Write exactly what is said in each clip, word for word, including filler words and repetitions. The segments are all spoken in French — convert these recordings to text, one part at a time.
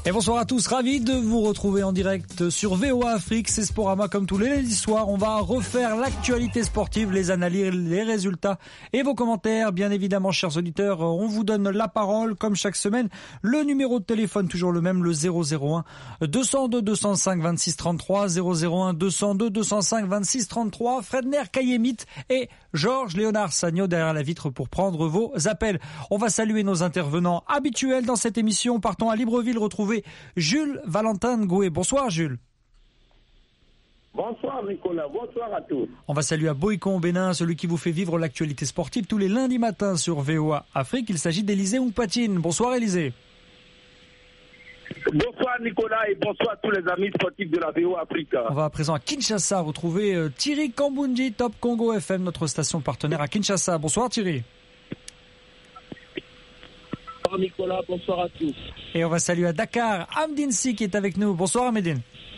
Et bonsoir à tous, ravi de vous retrouver en direct sur V O A Afrique, c'est Sporama comme tous les lundis soirs. On va refaire l'actualité sportive, les analyses, les résultats et vos commentaires. Bien évidemment, chers auditeurs, on vous donne la parole comme chaque semaine. Le numéro de téléphone, toujours le même, le zéro zéro un deux cent deux deux cent cinq vingt-six trente-trois, zéro zéro un deux cent deux deux cent cinq vingt-six trente-trois. Fredner Kayemit et Georges Léonard Sagno derrière la vitre pour prendre vos appels. On va saluer nos intervenants habituels dans cette émission. Partons à Libreville, retrouver Jules Valentin Goué. Bonsoir Jules. Bonsoir Nicolas, bonsoir à tous. On va saluer à Boïcon au Bénin, celui qui vous fait vivre l'actualité sportive tous les lundis matins sur V O A Afrique. Il s'agit d'Élisée Oupatine. Bonsoir Élisée. Bonsoir Nicolas et bonsoir à tous les amis sportifs de la V O A Afrique. On va à présent à Kinshasa retrouver euh, Thierry Kambundji, Top Congo F M, notre station partenaire à Kinshasa. Bonsoir Thierry. Bonsoir Nicolas, bonsoir à tous. Et on va saluer à Dakar Amdine Si qui est avec nous. Bonsoir Amdine.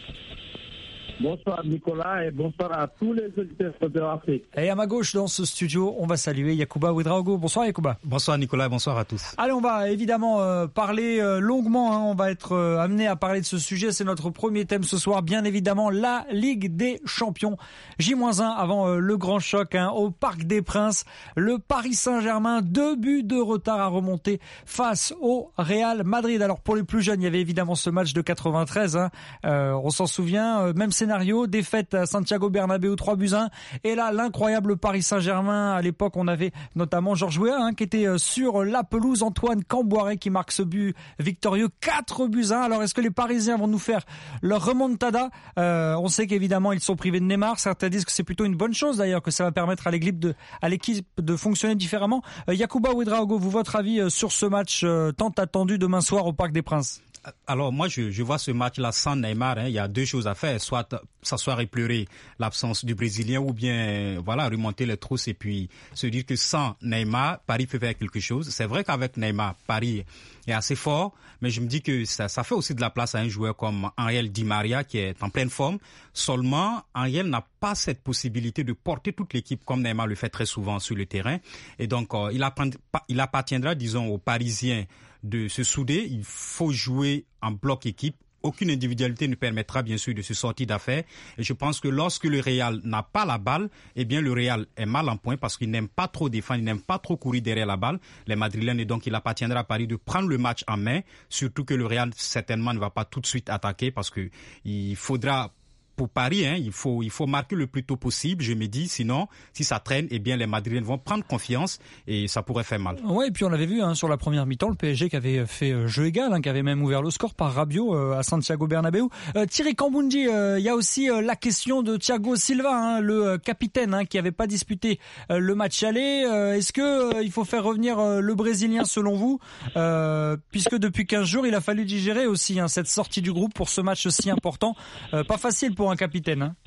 Bonsoir Nicolas et bonsoir à tous les auditeurs de l'Afrique. Et à ma gauche dans ce studio, on va saluer Yacouba Ouedraogo. Bonsoir Yacouba. Bonsoir Nicolas, bonsoir à tous. Allez, on va évidemment euh, parler euh, longuement, hein. On va être euh, amené à parler de ce sujet. C'est notre premier thème ce soir, bien évidemment, la Ligue des Champions. J un avant euh, le grand choc hein, au Parc des Princes. Le Paris Saint-Germain, deux buts de retard à remonter face au Real Madrid. Alors pour les plus jeunes, il y avait évidemment ce match de quatre-vingt-treize. Hein. Euh, on s'en souvient, euh, même scénario, défaite à Santiago Bernabéu trois buts à un. Et là, l'incroyable Paris Saint-Germain. À l'époque, on avait notamment Georges Weah hein, qui était sur la pelouse. Antoine Camboiré qui marque ce but victorieux, quatre buts à un. Alors, est-ce que les Parisiens vont nous faire leur remontada? euh, On sait qu'évidemment, ils sont privés de Neymar. Certains disent que c'est plutôt une bonne chose d'ailleurs, que ça va permettre à l'équipe de, à l'équipe de fonctionner différemment. Euh, Yacouba Ouedraogo, vous, votre avis sur ce match euh, tant attendu demain soir au Parc des Princes? Alors moi je, je vois ce match-là sans Neymar, hein. Il y a deux choses à faire, soit s'asseoir et pleurer l'absence du Brésilien ou bien voilà remonter les trousses et puis se dire que sans Neymar, Paris peut faire quelque chose. C'est vrai qu'avec Neymar, Paris est assez fort, mais je me dis que ça, ça fait aussi de la place à un joueur comme Angel Di Maria qui est en pleine forme. Seulement, Angel n'a pas cette possibilité de porter toute l'équipe comme Neymar le fait très souvent sur le terrain. Et donc, euh, il, il appartiendra, disons, aux Parisiens de se souder. Il faut jouer en bloc équipe. Aucune individualité ne permettra bien sûr de se sortir d'affaire. Et je pense que lorsque le Real n'a pas la balle, eh bien le Real est mal en point parce qu'il n'aime pas trop défendre, il n'aime pas trop courir derrière la balle. Les Madrilènes, et donc il appartiendra à Paris de prendre le match en main. Surtout que le Real certainement ne va pas tout de suite attaquer parce que il faudra... Pour Paris, hein, il faut il faut marquer le plus tôt possible, je me dis. Sinon, si ça traîne, eh bien les Madrilènes vont prendre confiance et ça pourrait faire mal. Ouais, et puis on l'avait vu hein, sur la première mi-temps, le P S G qui avait fait euh, jeu égal, hein, qui avait même ouvert le score par Rabiot euh, à Santiago Bernabéu. Euh, Thierry Kambundji, il euh, y a aussi euh, la question de Thiago Silva, hein, le euh, capitaine hein, qui avait pas disputé euh, le match aller. Euh, est-ce que euh, il faut faire revenir euh, le Brésilien selon vous, euh, puisque depuis quinze jours, il a fallu digérer aussi hein, cette sortie du groupe pour ce match si important, euh, pas facile pour un capitaine. Hein.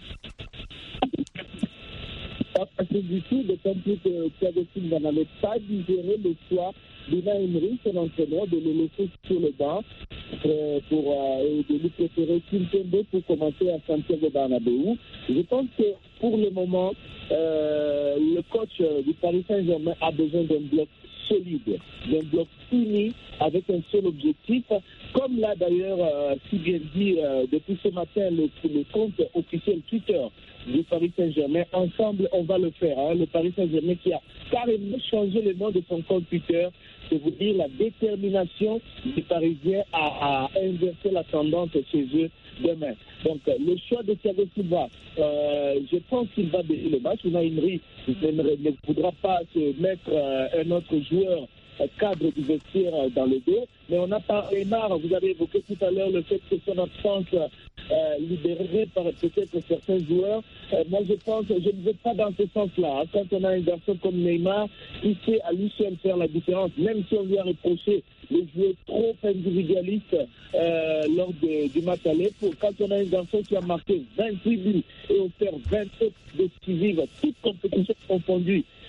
Pas facile du tout, d'autant plus que Thiago Silva n'avait pas digéré le choix d'Unai Emery, son entraîneur, de le laisser sur le banc euh, pour euh, de lui préférer Kimpembe pour commencer à Santiago Bernabéu. Je pense que pour le moment, euh, le coach du Paris Saint-Germain a besoin d'un bloc solide, d'un bloc uni avec un seul objectif, comme l'a d'ailleurs euh, si bien dit euh, depuis ce matin le, le compte officiel Twitter du Paris Saint-Germain. Ensemble, on va le faire. Hein. Le Paris Saint-Germain qui a carrément changé le nom de son compte Twitter, c'est vous dire la détermination des Parisiens à, à inverser la tendance chez eux demain. Donc, le choix de Thiago Silva, euh, je pense qu'il va baisser le match. Unai Emery ne, ne voudra pas se mettre euh, un autre joueur cadre du vestiaire dans le dos. Mais on a parlé Neymar, vous avez évoqué tout à l'heure le fait que son absence euh, libérerait par peut-être certains joueurs. Euh, moi je pense, je ne vais pas dans ce sens-là. Hein. Quand on a un garçon comme Neymar, il sait à lui seul faire la différence, même si on lui a reproché de jouer trop individualiste euh, lors de, du match aller. Pour, quand on a un garçon qui a marqué vingt-huit buts et offert vingt-sept décisives, toutes compétitions confondues,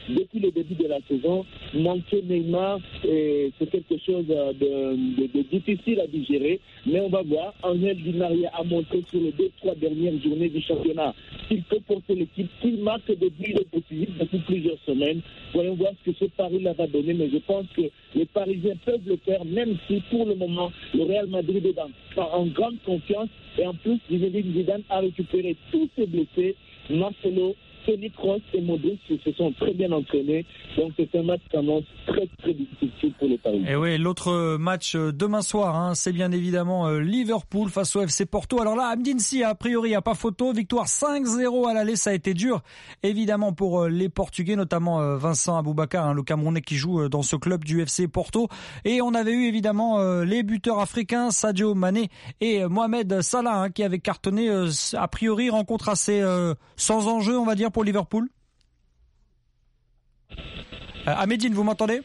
depuis le début de la saison. Manquer Neymar, et c'est quelque chose de, de, de difficile à digérer, mais on va voir. Angel Di Maria a montré sur les deux, trois dernières journées du championnat qu'il peut porter l'équipe, qu'il marque des buts de possible depuis plusieurs semaines. Voyons voir ce que ce pari-là va donner, mais je pense que les Parisiens peuvent le faire, même si pour le moment, le Real Madrid est dans, en grande confiance. Et en plus, Zinedine Zidane a récupéré tous ses blessés. Marcelo, Toni Kroos et Modric se sont très bien entraînés. Donc c'est un match qui annonce très très difficile pour les Parisiens. Et oui, l'autre match demain soir, hein, c'est bien évidemment Liverpool face au F C Porto. Alors là, Amdinsi, a priori, il n'y a pas photo. Victoire cinq zéro à l'aller, ça a été dur évidemment pour les Portugais, notamment Vincent Aboubakar, hein, le Camerounais qui joue dans ce club du F C Porto. Et on avait eu évidemment les buteurs africains, Sadio Mané et Mohamed Salah, hein, qui avaient cartonné. A priori, rencontre assez euh, sans enjeu, on va dire, pour Liverpool. Euh, Amédine, vous m'entendez?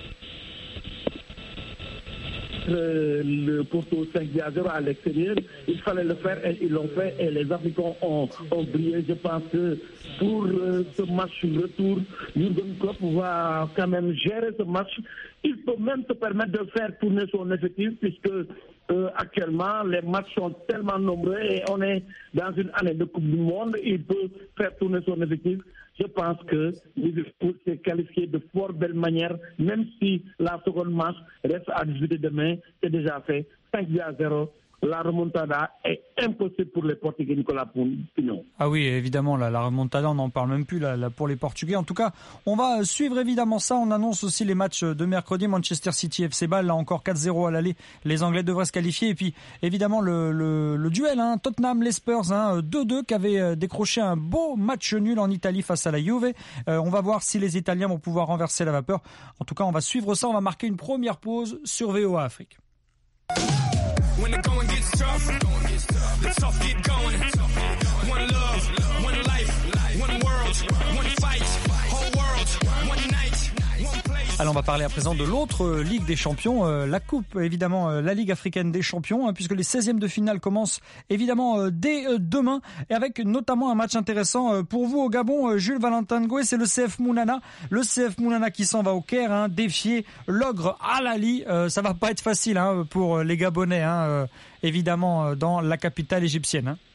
Le, le Porto cinq à zéro à l'extérieur, il fallait le faire et ils l'ont fait et les Africains ont, ont brillé. Je pense que pour euh, ce match retour, Jürgen Klopp va quand même gérer ce match. Il peut même se permettre de faire tourner son effectif puisque euh, actuellement les matchs sont tellement nombreux et on est dans une année de Coupe du Monde. Il peut faire tourner son effectif. Je pense que Liverpool s'est qualifié de fort belle manière, même si la seconde match reste à discuter demain, c'est déjà fait. cinq à zéro. La remontada est impossible pour les Portugais, Nicolas Pignon. Ah oui, évidemment, là, la remontada, on n'en parle même plus là, là, pour les Portugais. En tout cas, on va suivre évidemment ça. On annonce aussi les matchs de mercredi. Manchester City F C Bâle, là encore quatre zéro à l'aller. Les Anglais devraient se qualifier. Et puis, évidemment, le, le, le duel, hein, Tottenham, les Spurs, hein, deux deux, qui avait décroché un beau match nul en Italie face à la Juve. Euh, on va voir si les Italiens vont pouvoir renverser la vapeur. En tout cas, on va suivre ça. On va marquer une première pause sur V O A Afrique. When the going gets tough, the tough get going. One love, one life, one world, one fight, whole world, one night, one place. Alors on va parler à présent de l'autre Ligue des Champions, euh, la Coupe, évidemment, euh, la Ligue africaine des champions, hein, puisque les seizièmes de finale commencent évidemment euh, dès euh, demain, et avec notamment un match intéressant euh, pour vous au Gabon, euh, Jules Valentin Ngoué, c'est le C F Mounana, le C F Mounana qui s'en va au Caire, hein, défier l'ogre Al Ahly. Euh, ça va pas être facile hein, pour les Gabonais, hein, euh, évidemment, euh, dans la capitale égyptienne. Hein.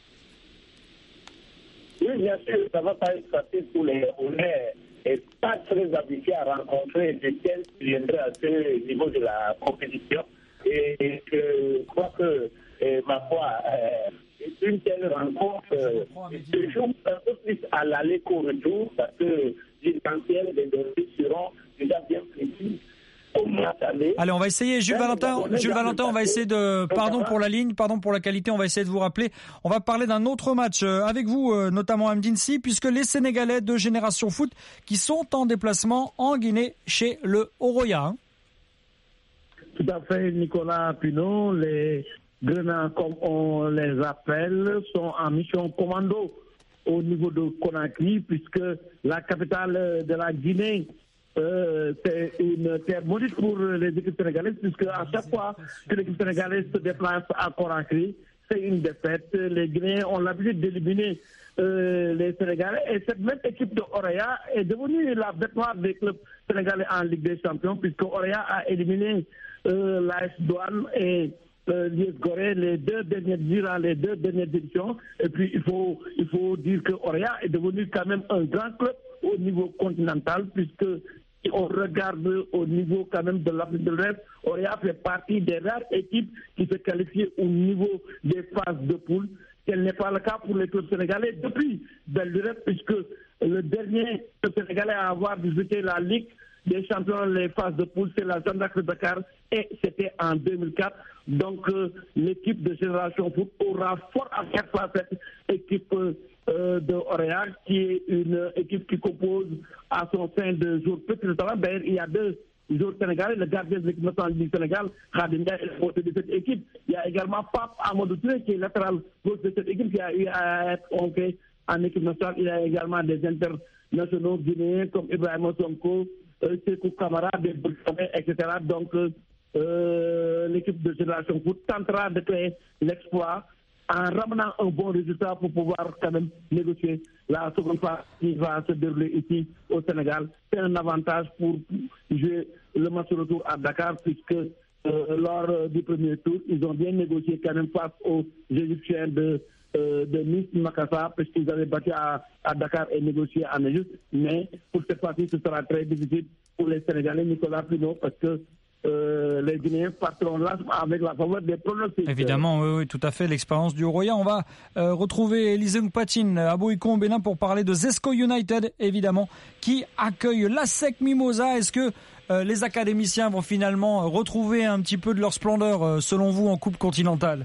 Oui, bien sûr, ça va pas être facile pour les Gabonais. Et pas très habitué à rencontrer des tels qui viendraient à ce niveau de la compétition. Et, et je crois que, et, ma foi, euh, une telle rencontre euh, se joue un peu plus à l'aller qu'au retour, parce que l'essentiel des dossiers seront déjà bien précis. Allez, on va essayer, Jules Valentin, Jules Valentin, on va essayer de, pardon pour la ligne, pardon pour la qualité, on va essayer de vous rappeler. On va parler d'un autre match avec vous, notamment Amdinsi, puisque les Sénégalais de Génération Foot qui sont en déplacement en Guinée chez le Oroya. Hein. Tout à fait, Nicolas Pinot. Les Grenats, comme on les appelle, sont en mission commando au niveau de Conakry, puisque la capitale de la Guinée, Euh, c'est une terre maudite pour les équipes sénégalaises, puisque à chaque fois que l'équipe sénégalaise se déplace à Conakry, c'est une défaite. Les Guinéens ont l'habitude d'éliminer euh, les Sénégalais, et cette même équipe de Oroya est devenue la bête noire des clubs sénégalais en Ligue des Champions, puisque Oroya a éliminé euh, l'A S Douane et euh, l'U S Gorée les deux dernières durant les deux dernières éditions. Et puis il faut il faut dire que Oroya est devenu quand même un grand club au niveau continental, puisque si on regarde au niveau quand même de l'Afrique de l'Ouest, Oroya fait partie des rares équipes qui se qualifient au niveau des phases de poule. Tel n'est pas le cas pour les clubs sénégalais depuis belle lurette, puisque le dernier club sénégalais à avoir disputé la Ligue des champions, les phases de poule, c'est la Jeanne d'Arc de Dakar, et c'était en deux mille quatre. Donc euh, l'équipe de Génération Foot aura fort à faire face à cette équipe euh, de Oroya, qui est une équipe qui compose à son sein de joueurs petits de talent. D'ailleurs, il y a deux joueurs sénégalais, le gardien de l'équipe nationale du Sénégal, Khadim Ndiaye, est le porteur de cette équipe. Il y a également Pape Amadou Touré, qui est latéral gauche de cette équipe, qui a eu à être convoqué en équipe nationale. Il y a également des internationaux guinéens comme Ibrahima Sonko, euh, Sekou Kamara, des Burkinabés, et cetera. Donc, euh, l'équipe de Génération Foot tentera de créer l'exploit en ramenant un bon résultat pour pouvoir quand même négocier la seconde phase qui va se dérouler ici au Sénégal. C'est un avantage pour jouer le match retour à Dakar puisque euh, lors du premier tour, ils ont bien négocié quand même face aux Égyptiens de, euh, de Nice Makassar puisqu'ils avaient battu à, à Dakar et négocié en Égypte. Mais pour cette fois-ci, ce sera très difficile pour les Sénégalais, Nicolas Pino, parce que Euh, les Guinéens partiront là avec la faveur des pronostics. Évidemment, oui, oui, tout à fait, l'expérience du Roya. On va euh, retrouver Eliseu Mpatine à Boïko, Bénin, pour parler de Zesco United, évidemment, qui accueille l'A S E C Mimosa. Est-ce que euh, les académiciens vont finalement retrouver un petit peu de leur splendeur, euh, selon vous, en Coupe continentale?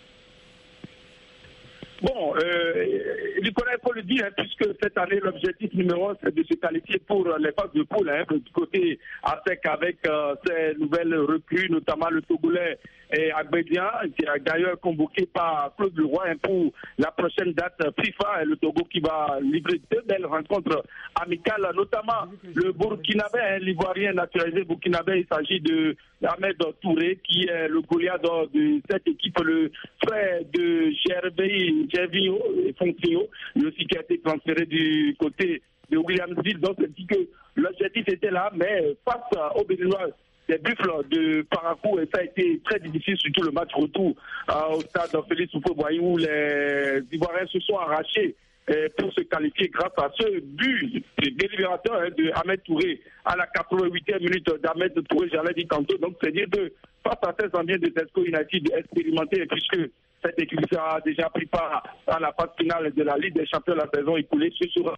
Bon, euh, Nicolas, il faut le dire, hein, puisque cette année, l'objectif numéro un, c'est de se qualifier pour les phases de poule. Hein, du côté A S E C avec euh, ces nouvelles recrues, notamment le Togolais et Agbedian, qui est d'ailleurs convoqué par Claude Leroy hein, pour la prochaine date FIFA. Et le Togo qui va livrer deux belles rencontres amicales, notamment le Burkinabé, hein, l'Ivoirien naturalisé burkinabé. Il s'agit de Ahmed Touré, qui est le Goliath de cette équipe, le frère de Gervais Gervinho et Fontio, lui aussi qui a été transféré du côté de Williamsville. Donc, c'est dit que l'objectif était là, mais face aux Béninois, des buffles de Parakou, et ça a été très difficile, surtout le match retour euh, au stade Félix Houphouët-Boigny, où les Ivoiriens se sont arrachés euh, pour se qualifier grâce à ce but délibérateur hein, de Ahmed Touré à la quatre-vingt-huitième minute d'Ahmed Touré, j'allais dire tantôt. Donc, c'est dire que face à ces ambitions de Zesco United expérimentés, puisque cette équipe a déjà pris part à la phase finale de la Ligue des Champions la saison écoulée, ce sera.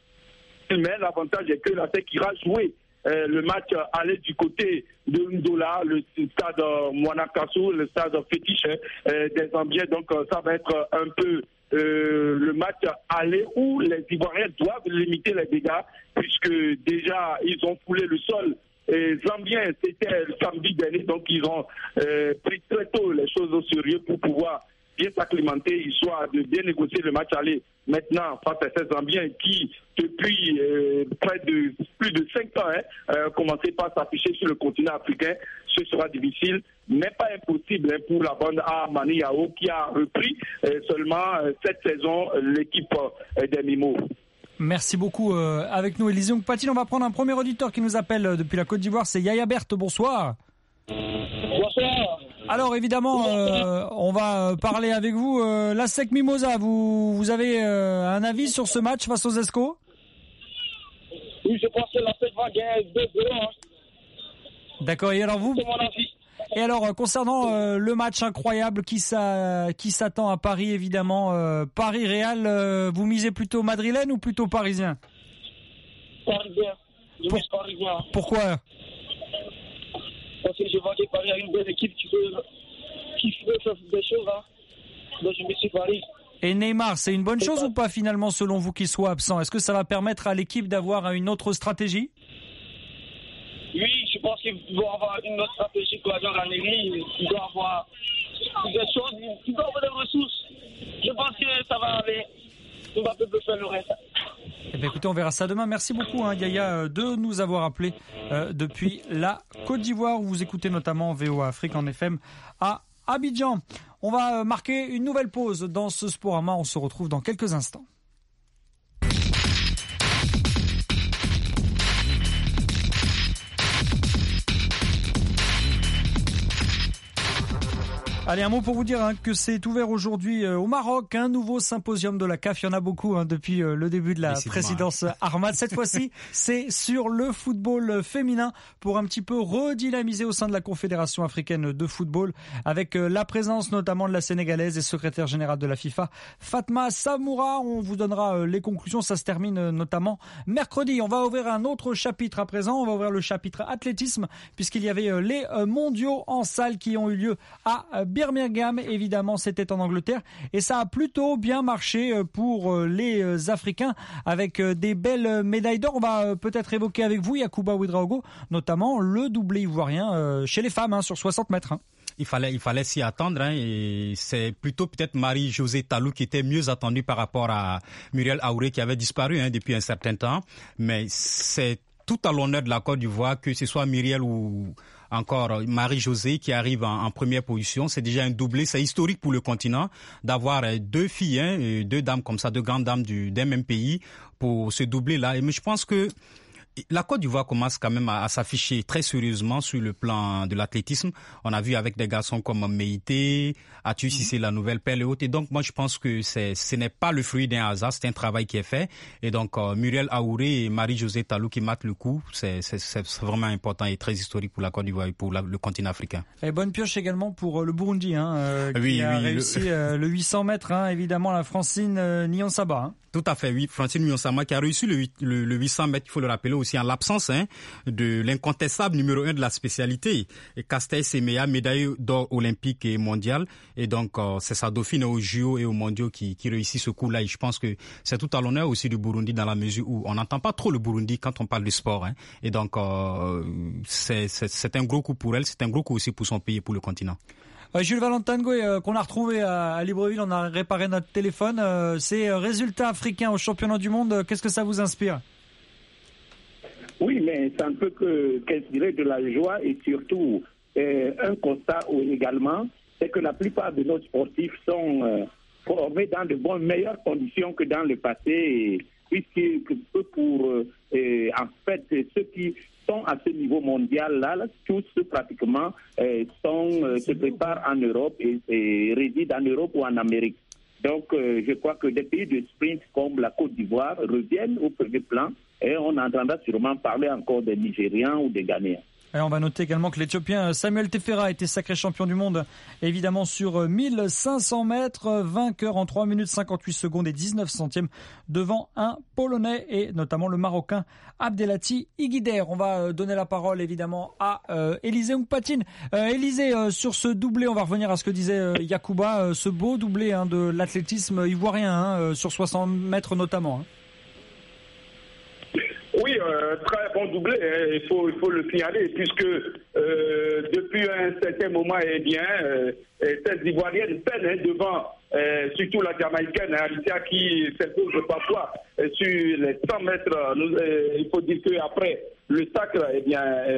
Mais l'avantage est que la S E C ira jouer Euh, le match euh, aller du côté de Ndola, le stade euh, Mouanakasso, le stade fétiche euh, des Zambiens. Donc euh, ça va être euh, un peu euh, le match aller où les Ivoiriens doivent limiter les dégâts, puisque déjà ils ont foulé le sol. Et Zambien, c'était le samedi dernier, donc ils ont euh, pris très tôt les choses au sérieux pour pouvoir bien s'acclimater, histoire de bien négocier le match aller. Maintenant, face à ces Zambiens qui, depuis euh, près de plus de cinq ans, hein, euh, commençaient par s'afficher sur le continent africain, ce sera difficile, mais pas impossible hein, pour la bande à Mani Yao qui a repris euh, seulement euh, cette saison l'équipe euh, des Mimos. Merci beaucoup. Euh, avec nous, Eliseu Mpatine, on va prendre un premier auditeur qui nous appelle euh, depuis la Côte d'Ivoire, c'est Yaya Berthe. Bonsoir. Bonsoir. Alors évidemment, euh, on va parler avec vous. Euh, l'A S E C Mimosa, vous, vous avez euh, un avis sur ce match face aux Zesco? Oui, je pense que l'A S E C va gagner deux zéro. Hein. D'accord, et alors vous? C'est mon avis. Et alors, euh, concernant euh, le match incroyable qui, s'a, qui s'attend à Paris, évidemment, euh, Paris-Real, euh, vous misez plutôt madrilène ou plutôt parisien? Parisien. Je Pour... mise parisien. Pourquoi? Parce que j'ai vendu Paris à une belle équipe qui peut, qui peut faire des choses. Hein. Donc je me suis Paris. Et Neymar, c'est une bonne c'est chose pas... ou pas finalement selon vous qu'il soit absent? Est-ce que ça va permettre à l'équipe d'avoir une autre stratégie? Oui, je pense qu'il doit avoir une autre stratégie pour la Ranieri. Il doit avoir des choses, il doit avoir des ressources. Je pense que ça va aller. Mbappé peut faire le reste. Eh bien, écoutez, on verra ça demain. Merci beaucoup, hein, Yaya, de nous avoir appelés euh, depuis la Côte d'Ivoire, où vous écoutez notamment V O A Afrique en F M à Abidjan. On va marquer une nouvelle pause dans ce Sporama. On se retrouve dans quelques instants. Allez, un mot pour vous dire hein, que c'est ouvert aujourd'hui euh, au Maroc, un nouveau symposium de la C A F. Il y en a beaucoup hein, depuis euh, le début de la Décidément. présidence Ahmad. Cette fois-ci, c'est sur le football féminin pour un petit peu redynamiser au sein de la Confédération africaine de football avec euh, la présence notamment de la Sénégalaise et secrétaire générale de la FIFA, Fatma Samoura. On vous donnera euh, les conclusions. Ça se termine euh, notamment mercredi. On va ouvrir un autre chapitre à présent. On va ouvrir le chapitre athlétisme puisqu'il y avait euh, les euh, mondiaux en salle qui ont eu lieu à euh, Birmingham, évidemment, c'était en Angleterre et ça a plutôt bien marché pour les Africains avec des belles médailles d'or. On va peut-être évoquer avec vous, Yacouba Ouedraogo, notamment le doublé ivoirien chez les femmes hein, sur soixante mètres. Hein. Il fallait, il fallait s'y attendre hein, et c'est plutôt peut-être Marie-Josée Talou qui était mieux attendue par rapport à Muriel Aouré qui avait disparu hein, depuis un certain temps, mais c'est tout à l'honneur de la Côte d'Ivoire, que ce soit Muriel ou encore Marie-Josée qui arrive en, en première position. C'est déjà un doublé, c'est historique pour le continent d'avoir deux filles, hein, deux dames comme ça, deux grandes dames du, d'un même pays pour ce doublé-là. Et mais je pense que la Côte d'Ivoire commence quand même à, à s'afficher très sérieusement sur le plan de l'athlétisme. On a vu avec des garçons comme Meïté, Atu Cissé, la nouvelle perle haute. Et donc, moi, je pense que c'est, ce n'est pas le fruit d'un hasard, c'est un travail qui est fait. Et donc, euh, Muriel Aouré et Marie-Josée Talou qui matent le coup, c'est, c'est, c'est vraiment important et très historique pour la Côte d'Ivoire et pour la, le continent africain. Et bonne pioche également pour le Burundi, hein, euh, qui oui, a oui, réussi le... Euh, le huit cents mètres, hein, évidemment, la Francine euh, Nyonsaba. Hein. Tout à fait, oui. Francine Nyonsaba qui a réussi le, le, le huit cents mètres, il faut le rappeler aussi en l'absence hein, de l'incontestable numéro un de la spécialité. Et Castel Semea, médaille d'or olympique et mondiale. Et donc, euh, c'est sa dauphine aux J O et aux mondiaux qui, qui réussit ce coup-là. Et je pense que c'est tout à l'honneur aussi du Burundi dans la mesure où on n'entend pas trop le Burundi quand on parle de sport. Hein. Et donc, euh, c'est, c'est, c'est un gros coup pour elle, c'est un gros coup aussi pour son pays et pour le continent. Euh, Jules Valentin Ngoué, euh, qu'on a retrouvé à, à Libreville, on a réparé notre téléphone. Euh, ces résultats africains au championnat du monde, euh, qu'est-ce que ça vous inspire? Oui, mais ça ne peut que qu'inspirer de la joie et surtout euh, un constat également, c'est que la plupart de nos sportifs sont euh, formés dans de bonnes, meilleures conditions que dans le passé, puisque pour euh, euh, en fait ceux qui sont à ce niveau mondial-là, là, tous pratiquement euh, sont, euh, se préparent en Europe et, et résident en Europe ou en Amérique. Donc, euh, je crois que des pays de sprint comme la Côte d'Ivoire reviennent au premier plan et on entendra sûrement parler encore des Nigérians ou des Ghanéens. Et on va noter également que l'Éthiopien Samuel Tefera a été sacré champion du monde, évidemment sur mille cinq cents mètres, vainqueur en trois minutes cinquante-huit secondes et dix-neuf centièmes devant un Polonais et notamment le Marocain Abdelhati Iguider. On va donner la parole évidemment à euh, Élisée Oungpatine. Euh, Élisée, euh, sur ce doublé, on va revenir à ce que disait euh, Yacouba, euh, ce beau doublé hein, de l'athlétisme ivoirien hein, euh, sur soixante mètres notamment. Hein. Oui, euh, très bon doublé, hein, il faut il faut le signaler, puisque euh, depuis un certain moment, eh bien, euh, cette Ivoirienne peine hein, devant euh, surtout la Jamaïcaine, hein, Alicia, qui s'impose parfois euh, sur les cent mètres. Nous, euh, il faut dire qu'après le sacre, eh bien, euh,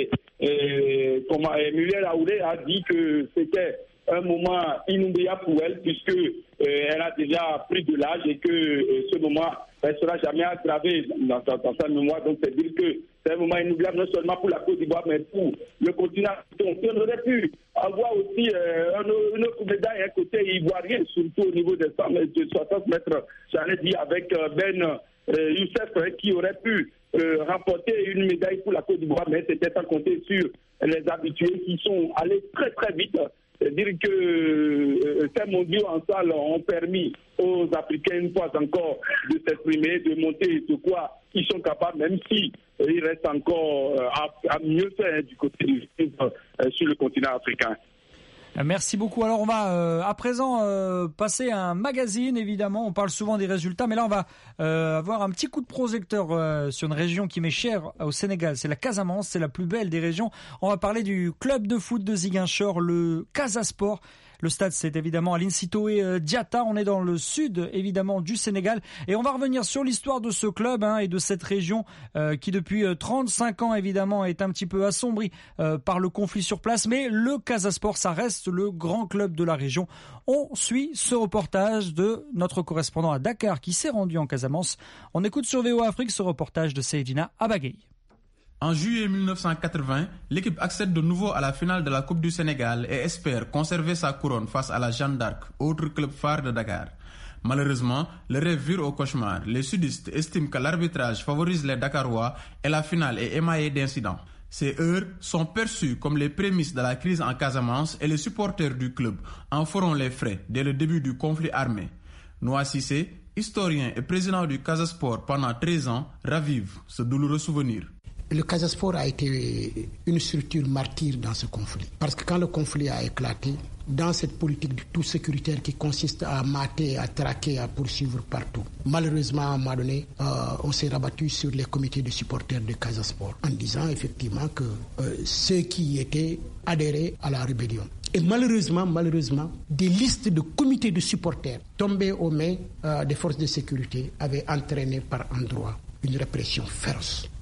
euh, comment Muriel Aouré a dit que c'était un moment inoubliable pour elle, puisque euh, elle a déjà pris de l'âge et que euh, ce moment ne sera jamais aggravé dans, dans, dans sa mémoire. Donc, c'est dire que c'est un moment inoubliable non seulement pour la Côte d'Ivoire, mais pour le continent. Donc, on aurait pu avoir aussi euh, une autre médaille, un côté ivoirien, surtout au niveau des cent mètres, de soixante mètres, j'allais dire, avec euh, Ben euh, Youssef, hein, qui aurait pu euh, remporter une médaille pour la Côte d'Ivoire, mais c'était sans compter sur les habitués qui sont allés très très vite. C'est-à-dire que euh, ces mondiaux en salle ont permis aux Africains, une fois encore, de s'exprimer, de montrer de quoi ils sont capables, même si euh, il reste encore euh, à, à mieux faire hein, du côté du euh, sur le continent africain. Merci beaucoup. Alors on va euh, à présent euh, passer à un magazine, évidemment. On parle souvent des résultats, mais là on va euh, avoir un petit coup de projecteur euh, sur une région qui m'est chère au Sénégal. C'est la Casamance, c'est la plus belle des régions. On va parler du club de foot de Ziguinchor, le Casa Sport. Le stade, c'est évidemment à l'Incitoé Diatta. On est dans le sud, évidemment, du Sénégal. Et on va revenir sur l'histoire de ce club hein, et de cette région euh, qui, depuis trente-cinq ans, évidemment, est un petit peu assombrie euh, par le conflit sur place. Mais le Casa Sport, ça reste le grand club de la région. On suit ce reportage de notre correspondant à Dakar qui s'est rendu en Casamance. On écoute sur V O A Afrique ce reportage de Seydina Abagay. En juillet mille neuf cent quatre-vingts, l'équipe accède de nouveau à la finale de la Coupe du Sénégal et espère conserver sa couronne face à la Jeanne d'Arc, autre club phare de Dakar. Malheureusement, le rêve vire au cauchemar. Les sudistes estiment que l'arbitrage favorise les Dakarois et la finale est émaillée d'incidents. Ces heures sont perçues comme les prémices de la crise en Casamance et les supporters du club en feront les frais dès le début du conflit armé. Noah Cissé, historien et président du Casa Sport pendant treize ans, ravive ce douloureux souvenir. Le Casa Sport a été une structure martyre dans ce conflit. Parce que quand le conflit a éclaté, dans cette politique du tout sécuritaire qui consiste à mater, à traquer, à poursuivre partout, malheureusement, à un moment donné, euh, on s'est rabattu sur les comités de supporters de Casa Sport en disant effectivement que euh, ceux qui étaient adhérés à la rébellion. Et malheureusement, malheureusement, des listes de comités de supporters tombés aux mains euh, des forces de sécurité avaient entraîné par endroits une répression féroce.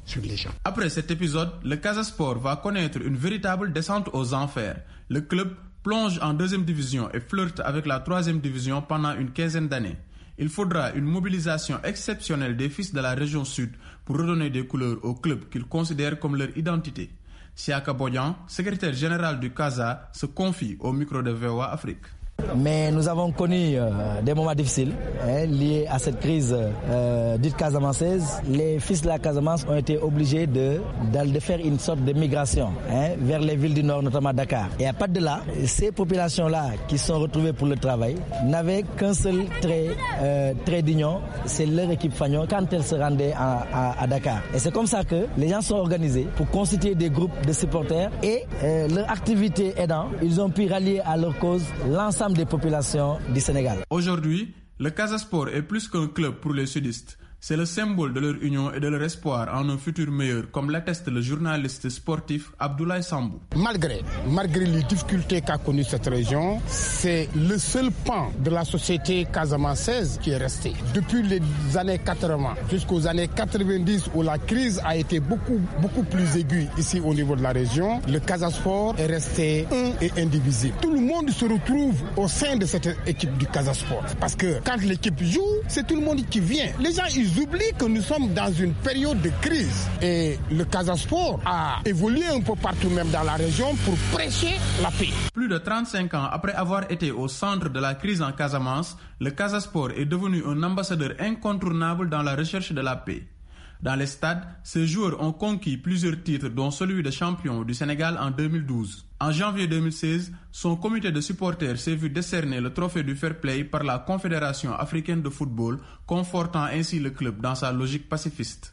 sur les gens. Après cet épisode, le Casa Sport va connaître une véritable descente aux enfers. Le club plonge en deuxième division et flirte avec la troisième division pendant une quinzaine d'années. Il faudra une mobilisation exceptionnelle des fils de la région sud pour redonner des couleurs au club qu'ils considèrent comme leur identité. Siaka Bodian, secrétaire général du Casa, se confie au micro de V O A Afrique. Mais nous avons connu euh, des moments difficiles hein, liés à cette crise euh, dite casamançaise. Les fils de la Casamance ont été obligés de, de, de faire une sorte de migration hein, vers les villes du Nord, notamment Dakar. Et à partir de là, ces populations-là qui sont retrouvées pour le travail n'avaient qu'un seul trait, euh, trait d'union, c'est leur équipe Fagnon quand elle se rendait à, à, à Dakar. Et c'est comme ça que les gens sont organisés pour constituer des groupes de supporters et euh, leur activité aidant, ils ont pu rallier à leur cause l'ensemble des populations du Sénégal. Aujourd'hui, le Casa Sport est plus qu'un club pour les sudistes. C'est le symbole de leur union et de leur espoir en un futur meilleur, comme l'atteste le journaliste sportif Abdoulaye Sambou. Malgré, malgré les difficultés qu'a connues cette région, c'est le seul pan de la société casamançaise qui est resté. Depuis les années quatre-vingts jusqu'aux années quatre-vingt-dix où la crise a été beaucoup, beaucoup plus aiguë ici au niveau de la région, le Casa Sport est resté un et indivisible. Tout le monde se retrouve au sein de cette équipe du Casa Sport. Parce que quand l'équipe joue, c'est tout le monde qui vient. Les gens, ils Ils oublient que nous sommes dans une période de crise et le Casa Sport a évolué un peu partout même dans la région pour prêcher la paix. Plus de trente-cinq ans après avoir été au centre de la crise en Casamance, le Casa Sport est devenu un ambassadeur incontournable dans la recherche de la paix. Dans les stades, ces joueurs ont conquis plusieurs titres, dont celui de champion du Sénégal en deux mille douze. En janvier deux mille seize, son comité de supporters s'est vu décerner le trophée du Fair Play par la Confédération africaine de football, confortant ainsi le club dans sa logique pacifiste.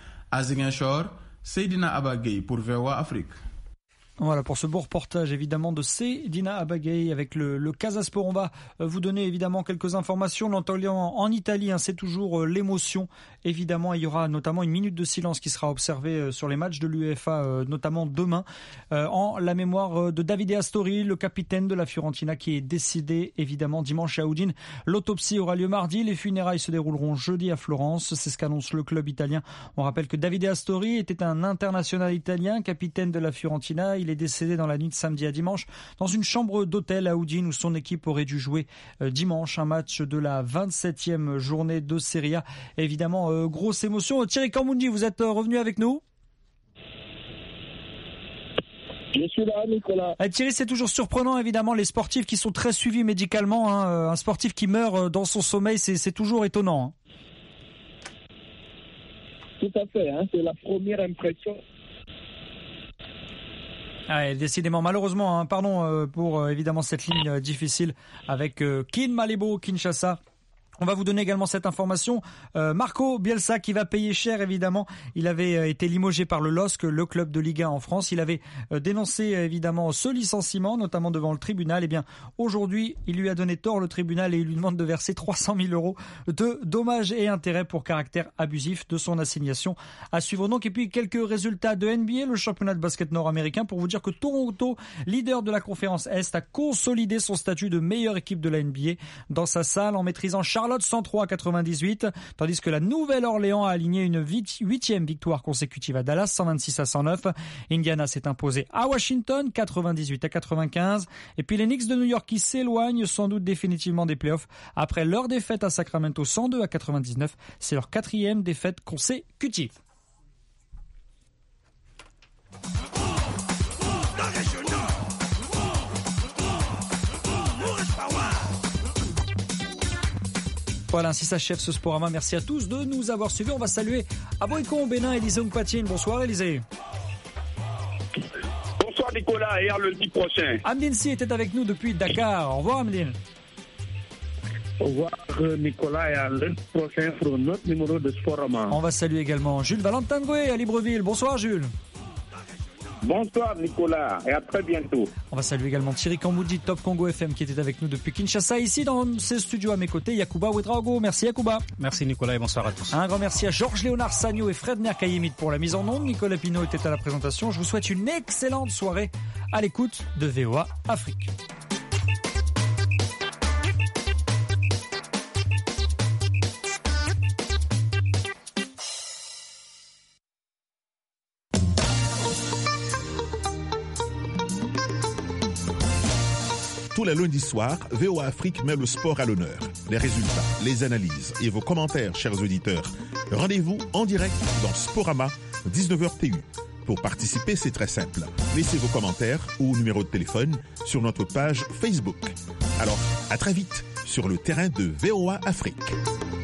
À Ziguinchor, Seydina Abagay pour V O A Afrique. Voilà pour ce beau reportage évidemment de Seydina Abagay avec le, le Casa Sport. On va vous donner évidemment quelques informations. L'entendant en Italie, hein, c'est toujours euh, l'émotion. Évidemment, il y aura notamment une minute de silence qui sera observée euh, sur les matchs de l'UEFA, euh, notamment demain, euh, en la mémoire euh, de Davide Astori, le capitaine de la Fiorentina qui est décédé évidemment dimanche à Udine. L'autopsie aura lieu mardi. Les funérailles se dérouleront jeudi à Florence. C'est ce qu'annonce le club italien. On rappelle que Davide Astori était un international italien, capitaine de la Fiorentina. Il Il est décédé dans la nuit de samedi à dimanche dans une chambre d'hôtel à Udine où son équipe aurait dû jouer euh, dimanche un match de la vingt-septième journée de Serie A. Évidemment, euh, grosse émotion. Thierry Kamoundi, vous êtes euh, revenu avec nous ? Je suis là, Nicolas. Euh, Thierry, c'est toujours surprenant, évidemment, les sportifs qui sont très suivis médicalement. Hein. Un sportif qui meurt dans son sommeil, c'est, c'est toujours étonnant. Hein. Tout à fait, hein. C'est la première impression. Ah, décidément, malheureusement, hein, pardon euh, pour euh, évidemment cette ligne euh, difficile avec euh, Kin Malebo, Kinshasa. On va vous donner également cette information. Euh, Marco Bielsa qui va payer cher évidemment. Il avait euh, été limogé par le L O S C, le club de Ligue un en France. Il avait euh, dénoncé euh, évidemment ce licenciement, notamment devant le tribunal. Et bien aujourd'hui, il lui a donné tort le tribunal et il lui demande de verser trois cent mille euros de dommages et intérêts pour caractère abusif de son assignation. À suivre donc. Et puis quelques résultats de N B A, le championnat de basket nord-américain, pour vous dire que Toronto, leader de la conférence Est, a consolidé son statut de meilleure équipe de la N B A dans sa salle en maîtrisant Charlotte cent trois à quatre-vingt-dix-huit, tandis que la Nouvelle-Orléans a aligné une huitième victoire consécutive à Dallas, cent vingt-six à cent neuf. Indiana s'est imposé à Washington, quatre-vingt-dix-huit à quatre-vingt-quinze. Et puis les Knicks de New York qui s'éloignent sans doute définitivement des playoffs après leur défaite à Sacramento, cent deux à quatre-vingt-dix-neuf. C'est leur quatrième défaite consécutive. Voilà, ainsi s'achève ce Sporama. Merci à tous de nous avoir suivis. On va saluer Aboyko au Bénin, Élisée Oungpatine. Bonsoir Élisée. Bonsoir Nicolas et à lundi prochain. Amdine Si était avec nous depuis Dakar. Au revoir Amdine. Au revoir Nicolas et à lundi prochain pour un autre numéro de Sporama. On va saluer également Jules Valentin Goué à Libreville. Bonsoir Jules. Bonsoir Nicolas et à très bientôt. On va saluer également Thierry Kamboudi, Top Congo F M, qui était avec nous depuis Kinshasa. Ici dans ces studios à mes côtés, Yacouba Ouedraogo. Merci Yacouba. Merci Nicolas et bonsoir à tous. Un grand merci à Georges Léonard Sagno et Fred Nerkayemit pour la mise en onde. Nicolas Pinault était à la présentation. Je vous souhaite une excellente soirée à l'écoute de V O A Afrique. Tous les lundis soirs, V O A Afrique met le sport à l'honneur. Les résultats, les analyses et vos commentaires, chers auditeurs. Rendez-vous en direct dans Sporama, dix-neuf heures T U. Pour participer, c'est très simple. Laissez vos commentaires ou numéro de téléphone sur notre page Facebook. Alors, à très vite sur le terrain de V O A Afrique.